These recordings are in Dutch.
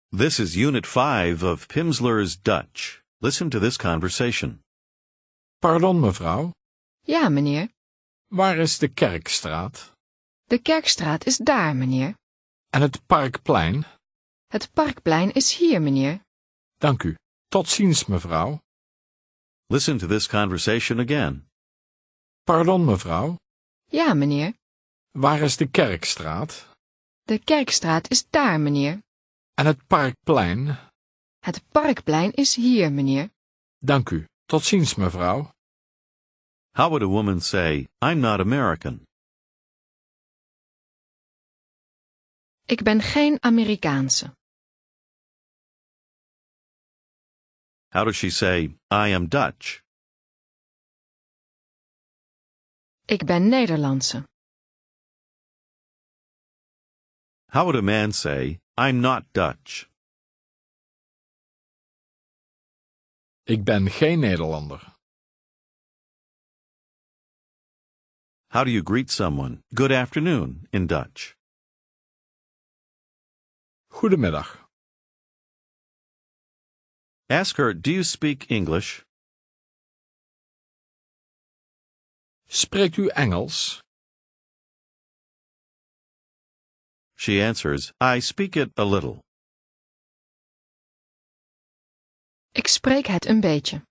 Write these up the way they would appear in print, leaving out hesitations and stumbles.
This is Unit 5 of Pimsleur's Dutch. Listen to this conversation. Pardon, mevrouw. Ja, meneer. Waar is de Kerkstraat? De Kerkstraat is daar, meneer. En het Parkplein? Het Parkplein is hier, meneer. Dank u. Tot ziens, mevrouw. Listen to this conversation again. Pardon, mevrouw. Ja, meneer. Waar is de Kerkstraat? De Kerkstraat is daar, meneer. En het Parkplein? Het Parkplein is hier, meneer. Dank u. Tot ziens, mevrouw. How would a woman say, I'm not American? Ik ben geen Amerikaanse. How does she say, I am Dutch? Ik ben Nederlandse. How would a man say, I'm not Dutch? Ik ben geen Nederlander. How do you greet someone, good afternoon, in Dutch? Goedemiddag. Ask her, do you speak English? Spreekt u Engels? She answers, I speak it a little. Ik spreek het een beetje.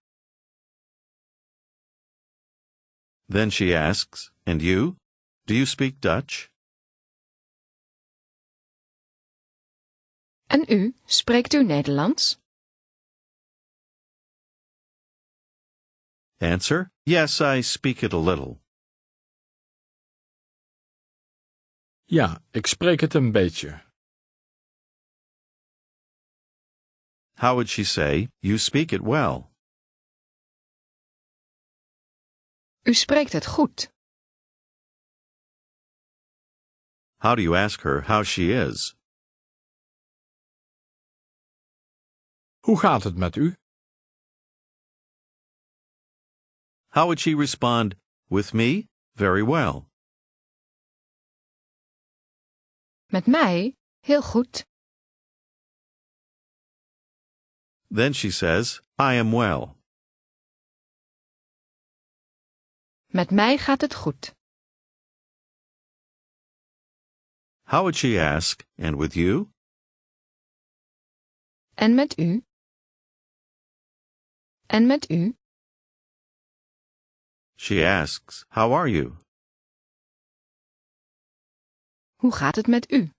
Then she asks, and you? Do you speak Dutch? En u, spreekt u Nederlands? Answer, yes, I speak it a little. Ja, ik spreek het een beetje. How would she say, you speak it well? U spreekt het goed. How do you ask her how she is? Hoe gaat het met u? How would she respond, with me? Very well. Met mij? Heel goed. Then she says, I am well. Met mij gaat het goed. How would she ask, and with you? En met u? En met u? She asks, how are you? Hoe gaat het met u?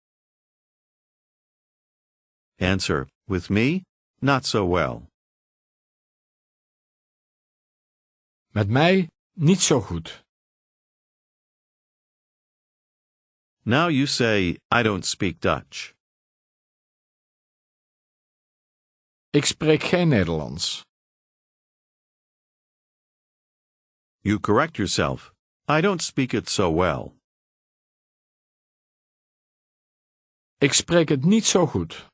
Answer, with me? Not so well. Met mij niet zo goed. Now you say, I don't speak Dutch. Ik spreek geen Nederlands. You correct yourself. I don't speak it so well. Ik spreek het niet zo goed.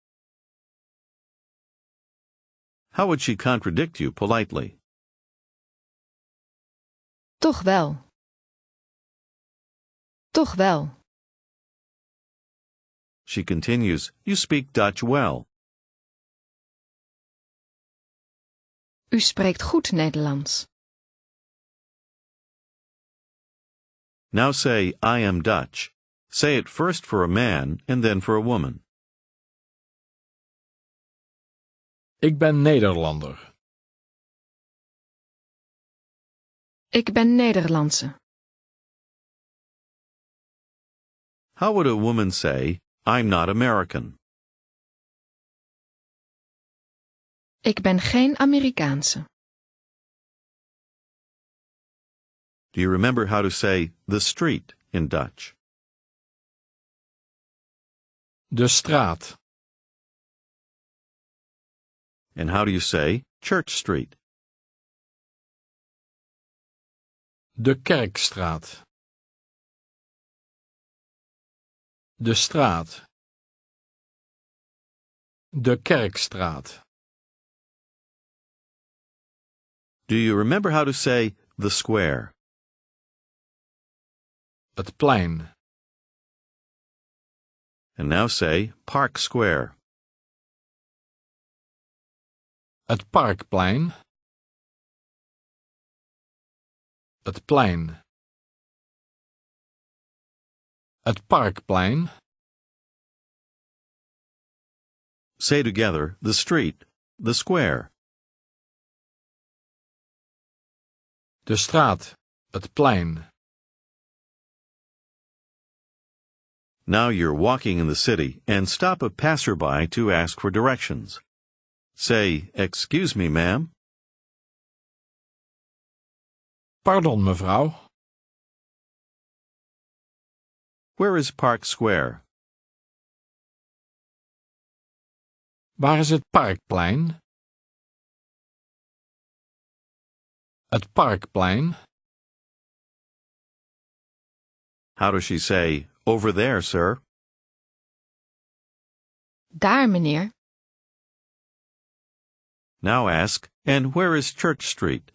How would she contradict you politely? Toch wel. Toch wel. She continues, you speak Dutch well. U spreekt goed Nederlands. Now say, I am Dutch. Say it first for a man and then for a woman. Ik ben Nederlander. Ik ben Nederlandse. How would a woman say, I'm not American? Ik ben geen Amerikaanse. Do you remember how to say the street in Dutch? De straat. And how do you say Church Street? De Kerkstraat. De straat. De Kerkstraat. Do you remember how to say the square? Het plein. And now say Park Square. Het Parkplein. Het plein. Het Parkplein. Say together the street, the square. De straat. Het plein. Now you're walking in the city and stop a passerby to ask for directions. Say, "Excuse me, ma'am." Pardon, mevrouw. Where is Park Square? Waar is het Parkplein? Het Parkplein. How does she say, "Over there, sir"? Daar, meneer. Now ask, "And where is Church Street?"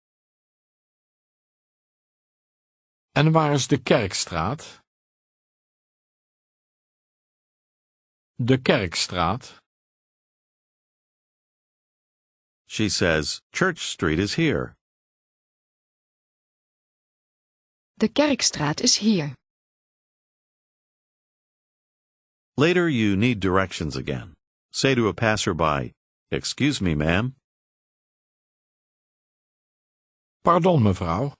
En waar is de Kerkstraat? De Kerkstraat. She says, "Church Street is here." De Kerkstraat is hier. Later you need directions again. Say to a passerby, "Excuse me, ma'am." Pardon, mevrouw.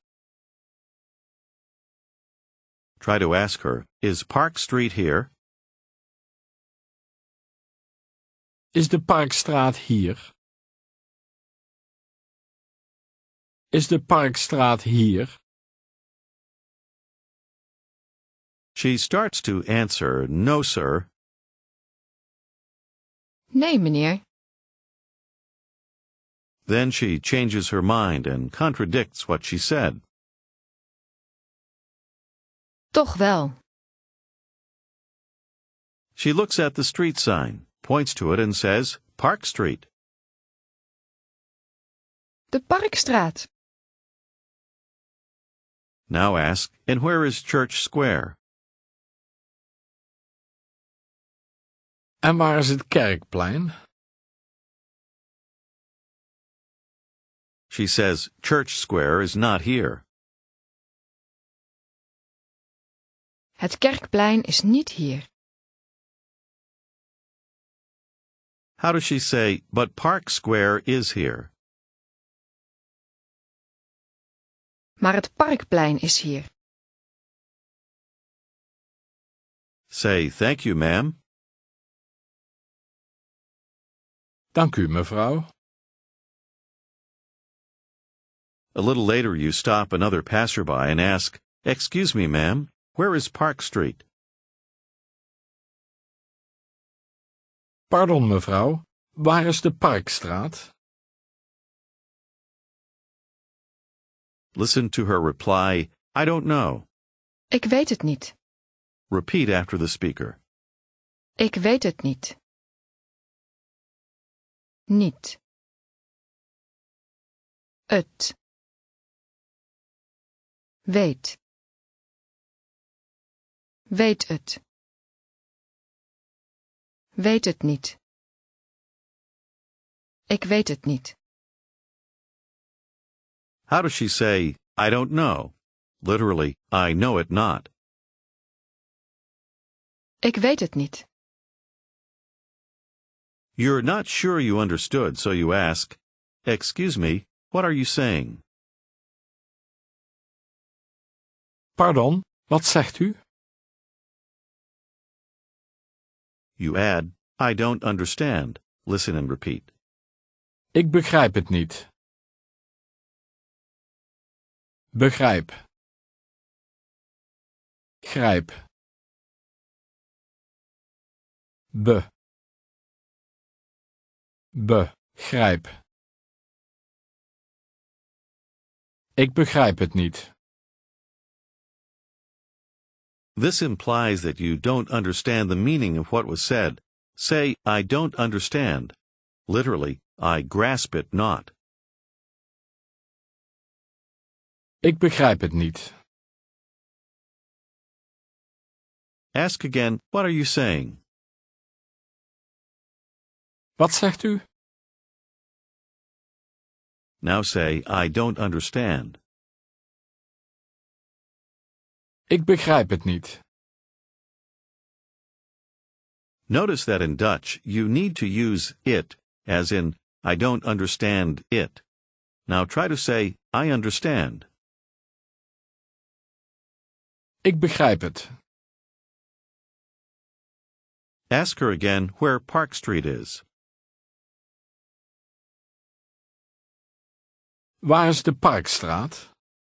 Try to ask her, "Is Park Street here?" Is de Parkstraat hier? Is de Parkstraat hier? She starts to answer, "No, sir." Nee, meneer. Then she changes her mind and contradicts what she said. Toch wel. She looks at the street sign, points to it and says, "Park Street." De Parkstraat. Now ask, "And where is Church Square?" En waar is het Kerkplein? She says, "Church Square is not here." Het Kerkplein is niet hier. How does she say, "But Park Square is here"? Maar het Parkplein is hier. Say, "Thank you, ma'am." Dank u, mevrouw. A little later you stop another passerby and ask, "Excuse me, ma'am, where is Park Street?" Pardon, mevrouw. Waar is de Parkstraat? Listen to her reply, "I don't know." Ik weet het niet. Repeat after the speaker. Ik weet het niet. Niet. Het. Weet. Weet het. Weet het niet. Ik weet het niet. How does she say, "I don't know"? Literally, "I know it not." Ik weet het niet. You're not sure you understood, so you ask, "Excuse me, what are you saying?" Pardon, wat zegt u? You add, "I don't understand." Listen and repeat. Ik begrijp het niet. Begrijp. Grijp. Begrijp. Ik begrijp het niet. This implies that you don't understand the meaning of what was said. Say, "I don't understand." Literally, "I grasp it not." Ik begrijp het niet. Ask again, "What are you saying?" Wat zegt u? Now say, I don't understand. Ik begrijp het niet. Notice that in Dutch, you need to use it, as in, I don't understand it. Now try to say, I understand. Ik begrijp het. Ask her again where Park Street is. Waar is de Parkstraat?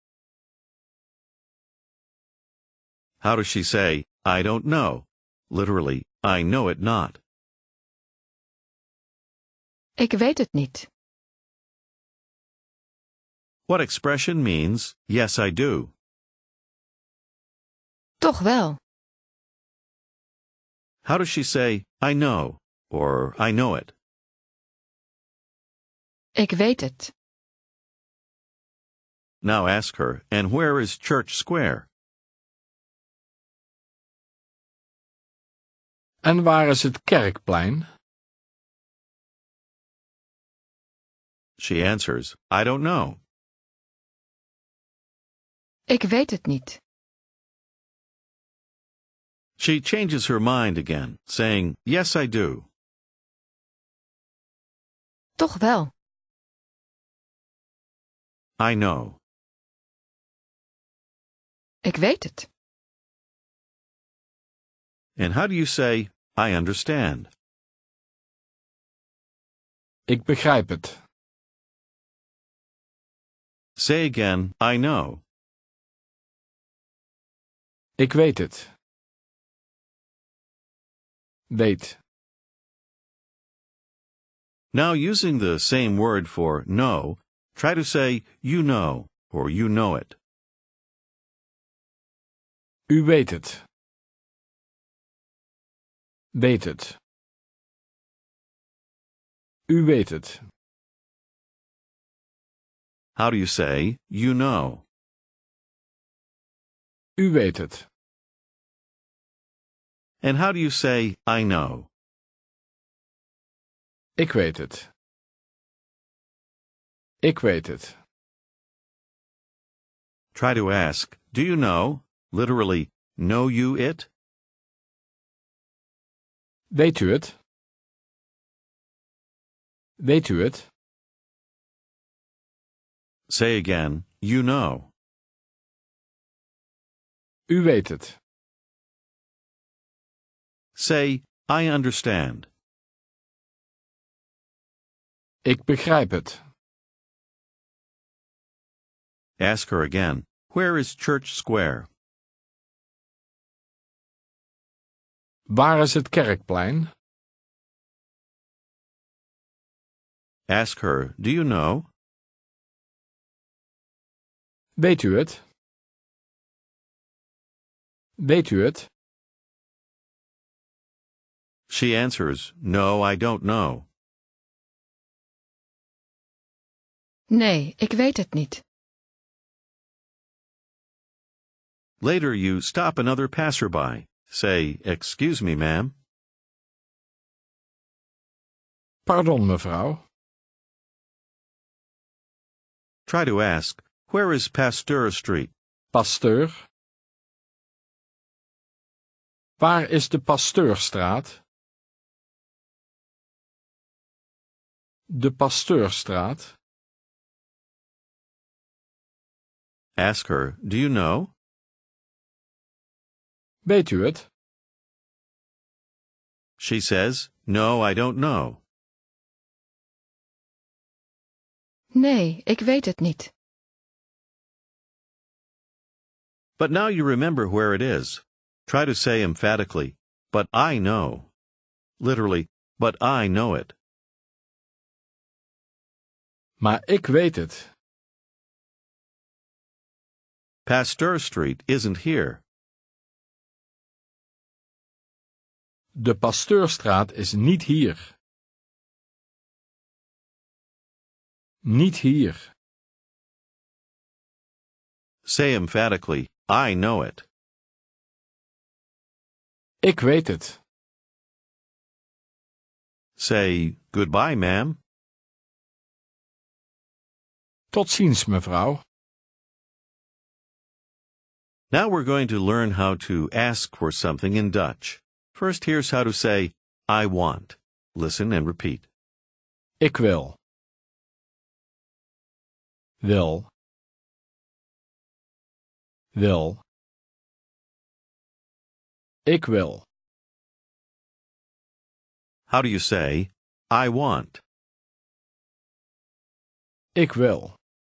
How does she say, I don't know? Literally, I know it not. Ik weet het niet. What expression means, yes, I do? Toch wel. How does she say, I know, or I know it? Ik weet het. Now ask her, and where is Church Square? En waar is het Kerkplein? She answers, I don't know. Ik weet het niet. She changes her mind again, saying, yes, I do. Toch wel. I know. Ik weet het. And how do you say, I understand? Ik begrijp het. Say again, I know. Ik weet het. Weet. Now using the same word for know, try to say, you know, or you know it. U weet het. Weet het. U weet het. How do you say, you know? U weet het. And how do you say, I know? Ik weet het. Ik weet het. Try to ask, do you know? Literally, know you it? Weet u het? Weet u het? Say again, you know. U weet het. Say, I understand. Ik begrijp het. Ask her again, where is Church Square? Waar is het Kerkplein? Ask her, do you know? Weet u het? Weet u het? She answers, no, I don't know. Nee, ik weet het niet. Later you stop another passerby. Say, excuse me, ma'am. Pardon, mevrouw. Try to ask, where is Pasteur Street? Pasteur. Waar is de Pasteurstraat? De Pasteurstraat. Ask her, do you know? Weet u het? She says, no, I don't know. Nee, ik weet het niet. But now you remember where it is. Try to say emphatically, but I know. Literally, but I know it. Maar ik weet het. Pasteur Street isn't here. De Pasteurstraat is niet hier. Niet hier. Say emphatically, I know it. Ik weet het. Say, goodbye, ma'am. Tot ziens, mevrouw. Now we're going to learn how to ask for something in Dutch. First, here's how to say, I want. Listen and repeat. Ik wil. Wil. Wil. Ik wil. How do you say, I want? Ik wil.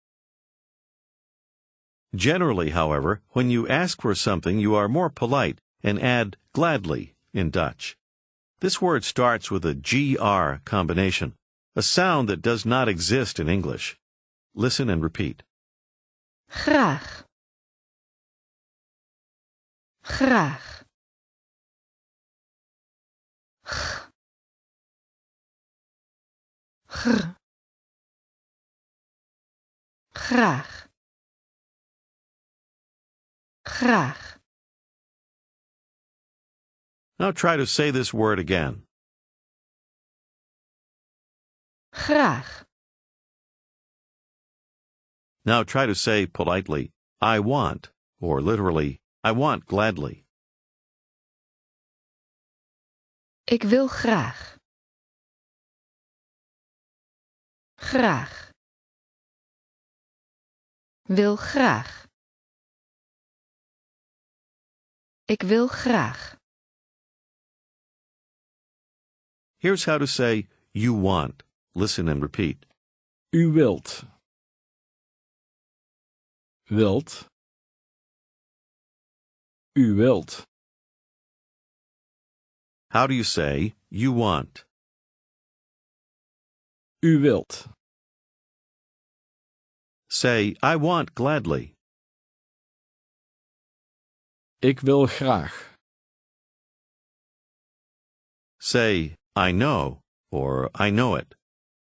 Generally, however, when you ask for something, you are more polite and add gladly in Dutch. This word starts with a GR combination, a sound that does not exist in English. Listen and repeat. Graag. Graag. G. Gr. Graag. Graag. Now try to say this word again. Graag. Now try to say politely, I want, or literally, I want gladly. Ik wil graag. Graag. Wil graag. Ik wil graag. Here's how to say, you want. Listen and repeat. U wilt. Wilt. U wilt. How do you say, you want? U wilt. Say, I want gladly. Ik wil graag. Say, I know, or I know it.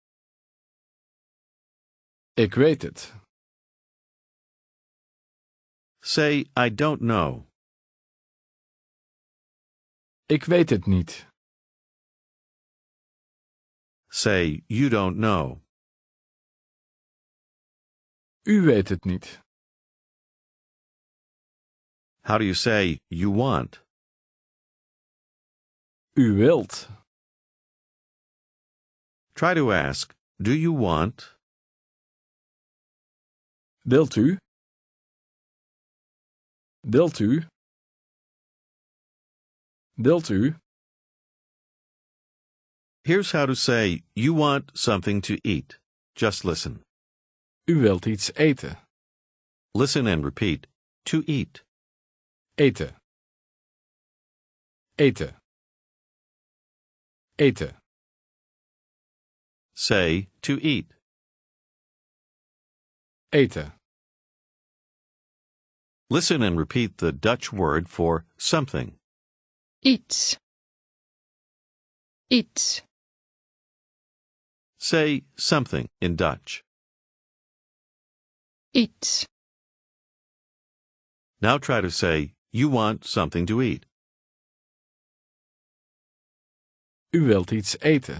Ik weet het. Say, I don't know. Ik weet het niet. Say, you don't know. U weet het niet. How do you say, you want? U wilt. Try to ask, do you want? Wilt u? Wilt u? Wilt u? Here's how to say, you want something to eat. Just listen. U wilt iets eten. Listen and repeat. To eat. Eten. Eten. Eten. Say, to eat. Eten. Listen and repeat the Dutch word for something. Iets. Iets. Say something in Dutch. Iets. Now try to say, you want something to eat. U wilt iets eten.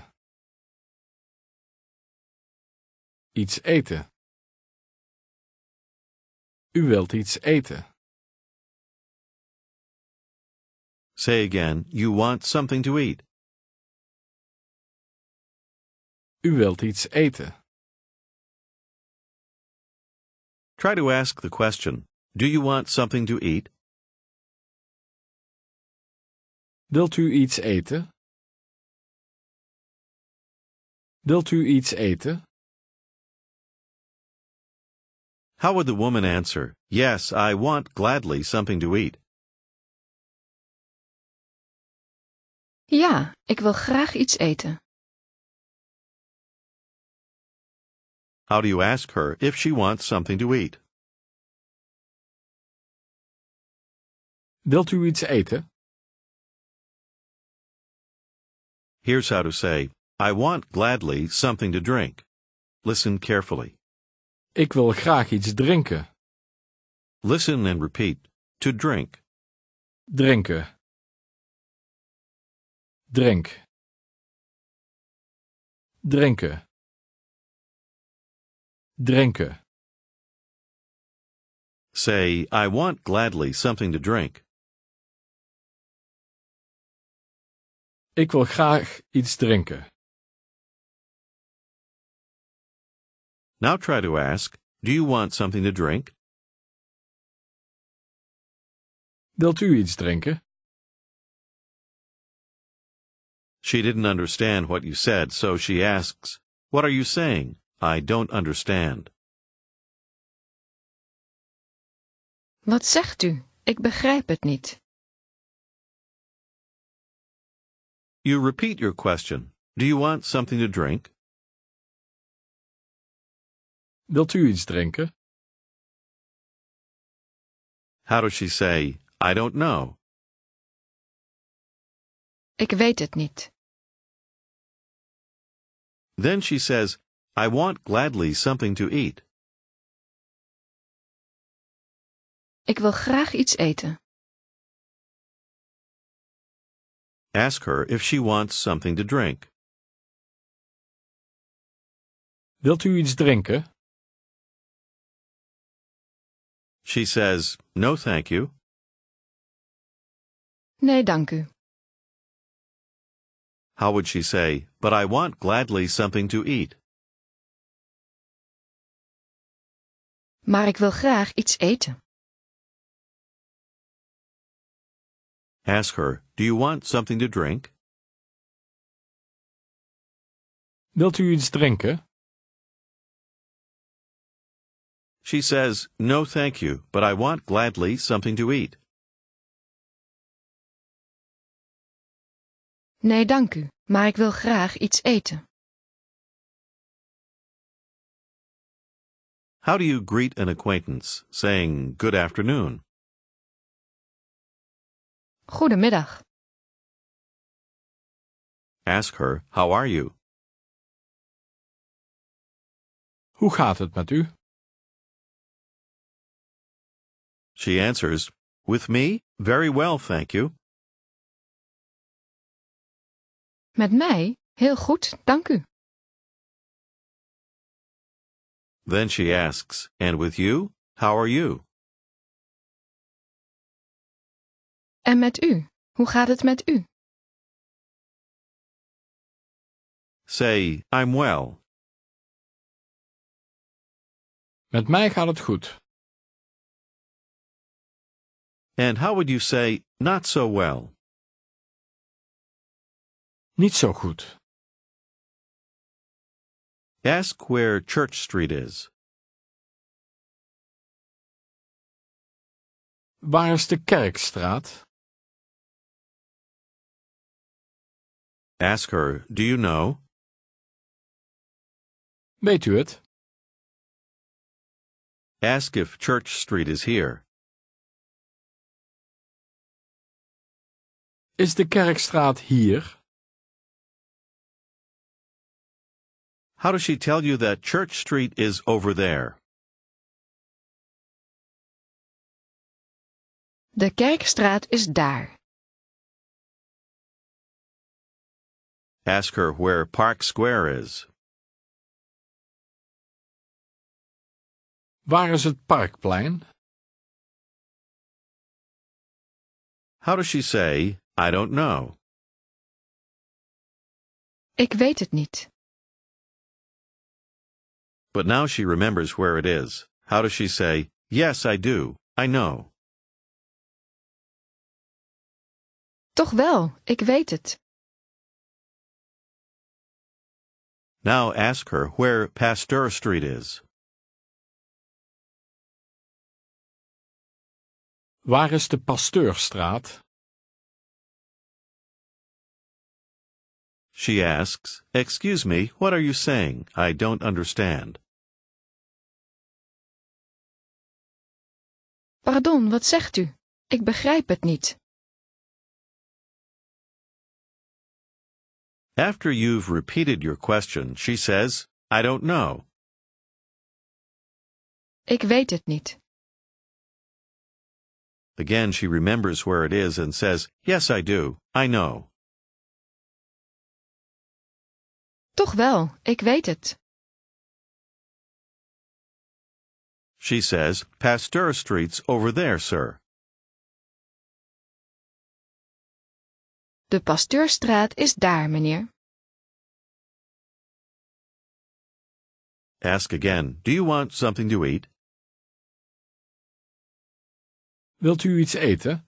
Iets eten. U wilt iets eten. Say again, you want something to eat. U wilt iets eten. Try to ask the question, do you want something to eat? Wilt u iets eten? Wilt u iets eten? How would the woman answer, yes, I want gladly something to eat? Ja, ik wil graag iets eten. How do you ask her if she wants something to eat? Wilt u iets eten? Here's how to say, I want gladly something to drink. Listen carefully. Ik wil graag iets drinken. Listen and repeat. To drink. Drinken. Drink. Drinken. Drinken. Say, I want gladly something to drink. Ik wil graag iets drinken. Now try to ask, do you want something to drink? Wilt u iets drinken? She didn't understand what you said, so she asks, what are you saying? I don't understand. Wat zegt u? Ik begrijp het niet. You repeat your question. Do you want something to drink? Wilt u iets drinken? How does she say, I don't know? Ik weet het niet. Then she says, I want gladly something to eat. Ik wil graag iets eten. Ask her if she wants something to drink. Wilt u iets drinken? She says, no thank you. Nee, dank u. How would she say, but I want gladly something to eat? Maar ik wil graag iets eten. Ask her, do you want something to drink? Wilt u iets drinken? She says, no thank you, but I want gladly something to eat. Nee, dank u, maar ik wil graag iets eten. How do you greet an acquaintance, saying good afternoon? Goedemiddag. Ask her, how are you? Hoe gaat het met u? She answers, with me, very well, thank you. Met mij? Heel goed, dank u. Then she asks, and with you, how are you? En met u? Hoe gaat het met u? Say, I'm well. Met mij gaat het goed. And how would you say, not so well? Niet zo goed. Ask where Church Street is. Waar is de Kerkstraat? Ask her, do you know? Weet u het? Ask if Church Street is here. Is de Kerkstraat hier? How does she tell you that Church Street is over there? De Kerkstraat is daar. Ask her where Park Square is. Waar is het Parkplein? How does she say, I don't know? Ik weet het niet. But now she remembers where it is. How does she say, yes, I do, I know? Toch wel, ik weet het. Now ask her where Pasteur Street is. Waar is de Pasteurstraat? She asks, excuse me, what are you saying? I don't understand. Pardon, wat zegt u? Ik begrijp het niet. After you've repeated your question, she says, I don't know. Ik weet het niet. Again, she remembers where it is and says, yes, I do, I know. Toch wel, ik weet het. She says, Pasteur Street's over there, sir. De Pasteurstraat is daar, meneer. Ask again, do you want something to eat? Wilt u iets eten?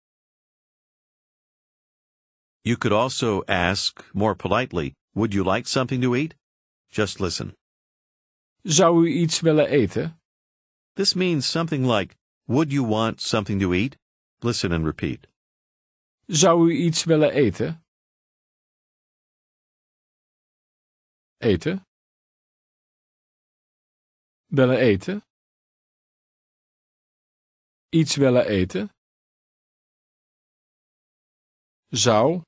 You could also ask, more politely, would you like something to eat? Just listen. Zou u iets willen eten? This means something like, would you want something to eat? Listen and repeat. Zou u iets willen eten? Eten. Willen eten. Iets willen eten. Zou.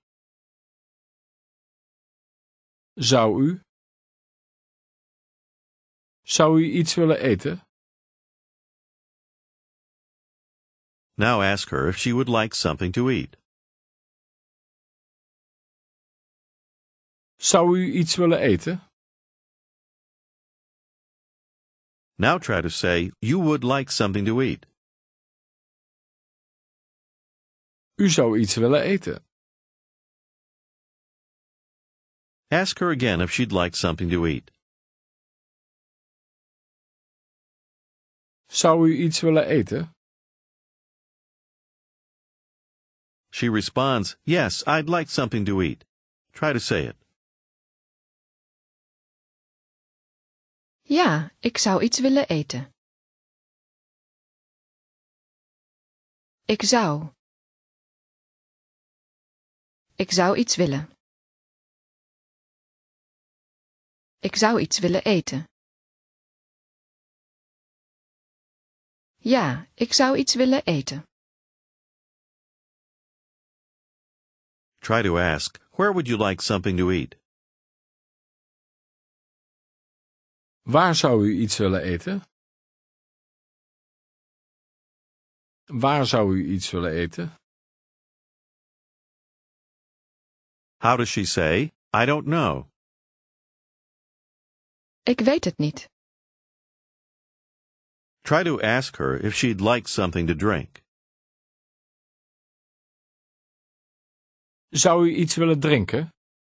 Zou u. Zou u iets willen eten? Now ask her if she would like something to eat. Zou u iets willen eten? Now try to say, you would like something to eat. U zou iets willen eten. Ask her again if she'd like something to eat. Zou u iets willen eten? She responds, yes, I'd like something to eat. Try to say it. Ja, ik zou iets willen eten. Ik zou. Ik zou iets willen. Ik zou iets willen eten. Ja, ik zou iets willen eten. Try to ask, where would you like something to eat? Waar zou u iets willen eten? Waar zou u iets willen eten? How does she say, I don't know? Ik weet het niet. Try to ask her if she'd like something to drink. Zou u iets willen drinken?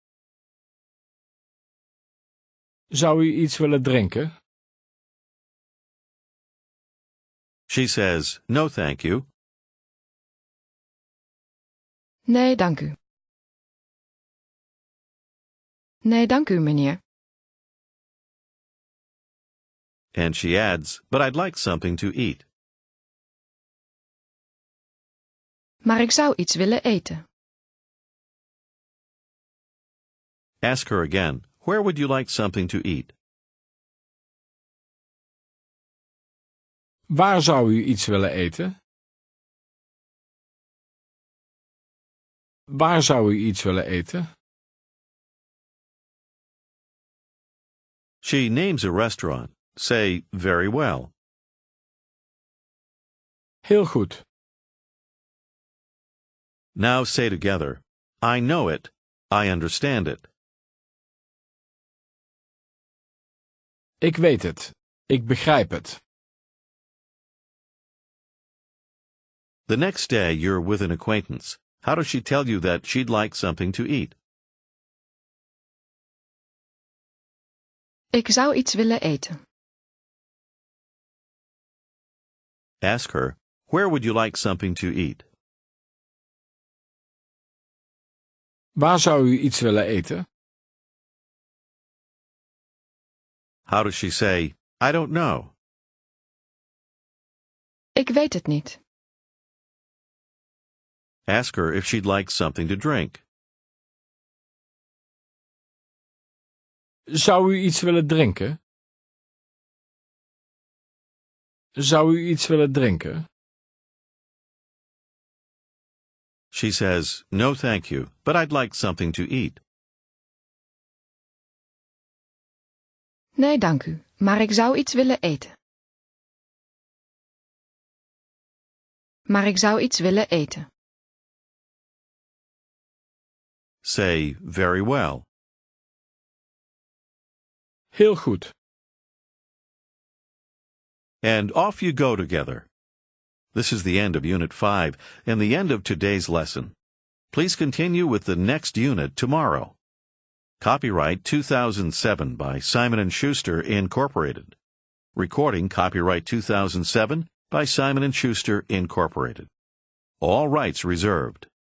Zou u iets willen drinken? She says, no thank you. Nee, dank u. Nee, dank u, meneer. And she adds, but I'd like something to eat. Maar ik zou iets willen eten. Ask her again, where would you like something to eat? Waar zou u iets willen eten? Waar zou u iets willen eten? She names a restaurant. Say, very well. Heel goed. Now say together, I know it, I understand it. Ik weet het. Ik begrijp het. The next day you're with an acquaintance. How does she tell you that she'd like something to eat? Ik zou iets willen eten. Ask her, where would you like something to eat? Waar zou u iets willen eten? How does she say, I don't know? Ik weet het niet. Ask her if she'd like something to drink. Zou u iets willen drinken? Zou u iets willen drinken? She says, no thank you, but I'd like something to eat. Nee, dank u, maar ik zou iets willen eten. Maar ik zou iets willen eten. Say, very well. Heel goed. and off you go together. This is the end of Unit 5 and the end of today's lesson. Please continue with the next unit tomorrow. Copyright 2007 by Simon & Schuster, Incorporated. Recording copyright 2007 by Simon & Schuster, Incorporated. All rights reserved.